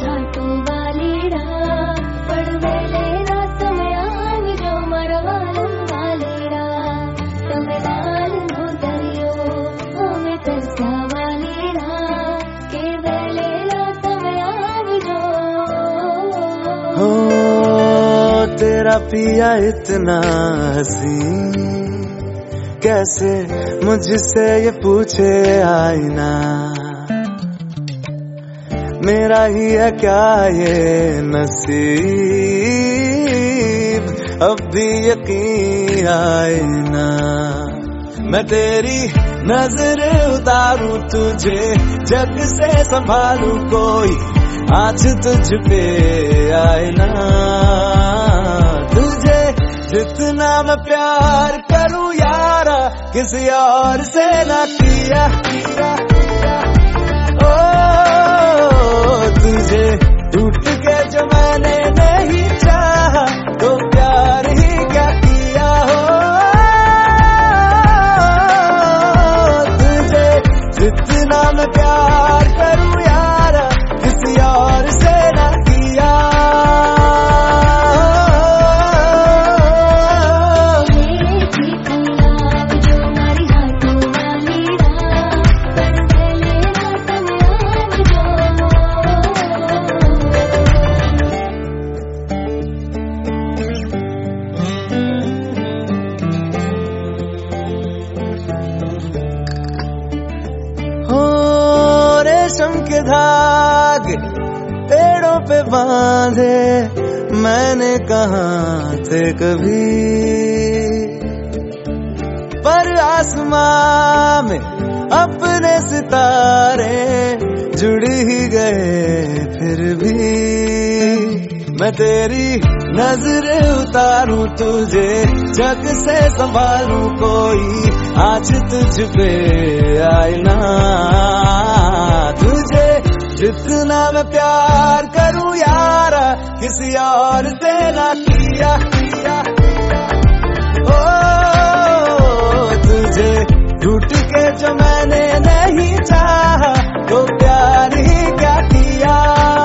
हाथों वालीड़ा पड़वेलेरा समयाविजो मरवालन वालीड़ा तमेवालन दरियो हमें तरसा वालीड़ा केवलेरा समयाविजो हो तेरा पिया इतना हसी कैसे मुझसे ये पूछे आईना मेरा ही है क्या ये नसीब अब भी यकीन आए ना मैं तेरी नजर उतारूं तुझे जग से संभालूं कोई आज तुझ पे आए ना तुझे जितना मैं प्यार करूं यारा किसी और से ना किया ओ तुझे टूट के जो मैंने नहीं चाहा तो प्यार ही क्या किया हो तुझे जितना मैं प्यार करूं यारा किसी और से ना किया रेशम के धागे पेड़ों पे बांधे मैंने कहाँ थे कभी पर आसमां में अपने सितारे जुड़ ही गए फिर भी मैं तेरी नजर उतारूं तुझे जग से संभालूं कोई आज तुझ पे आए ना तुझे जितना मैं प्यार करूं यारा किसी और से ना किया ओ तुझे टूट के जो मैंने नहीं चाहा तो प्यार ही क्या किया